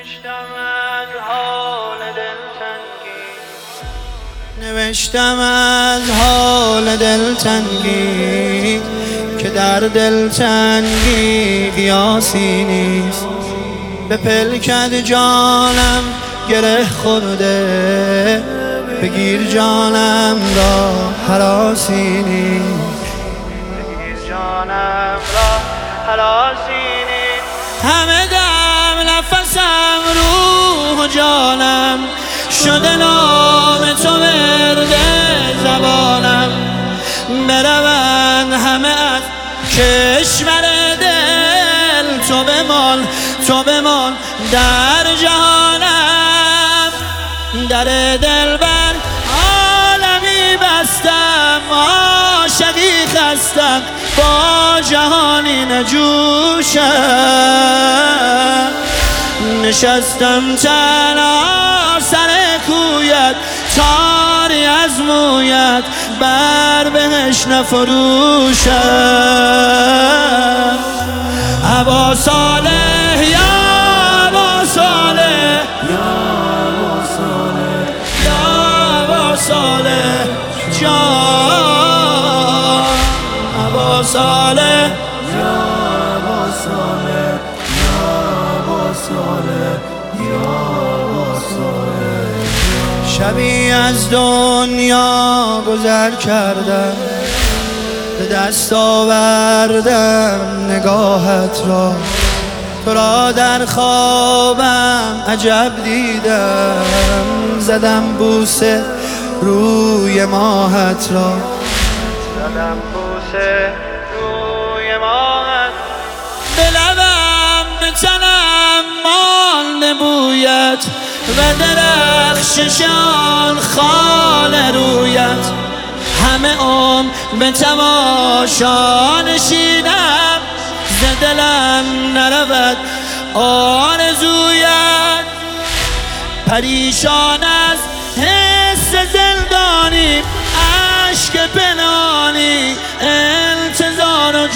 نوشتم از حال دلتنگی که در دلتنگی قیاسی نیست. به پلکت جانم گره خورده، بگیر جانم را هراسی نیست. بگیر جانم را هراسی نیست. همه دم نفسم روح و جانم شده نام تو ورد زبانم. بروند همه از کشور دل، تو بمان در جهانم. در دل بر عالمی بستم، عاشقی خستم با جهانی نجوشم. نشستم تنها سر کویت، تاری از مویت بر بهش نفروشم. ابا صالح یا ابا صالح، یا ابا صالح، یا ابا صالح جان. ابا صالح یا ابا صالح، یا ابا صالح، یا ابا صالح. شبی از دنیا گذر کردم، به دست آوردم نگاهت را. تو را در خوابم عجب دیدم، زدم بوسه روی ماهت را. زدم بوسه روی ماهت. به لبم به تنم مانده بویت و درخششان خال رویت. همه عمر به تماشا نشینم، ز دلم نرود آرزویت. پریشان از حس زندانی، اشک پنهانی، انتظار و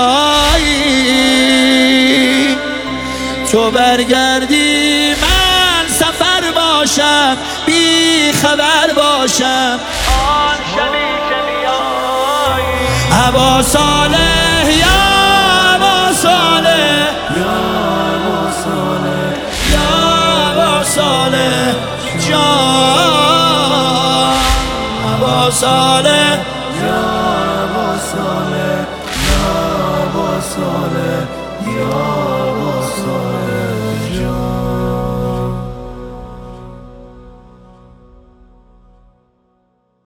جدایی. تو برگردی من سفر باشم، بی خبر باشم آن شبی که بیایی. ابا صالح یا ابا صالح، یا ابا صالح، یا ابا صالح جان. ابا صالح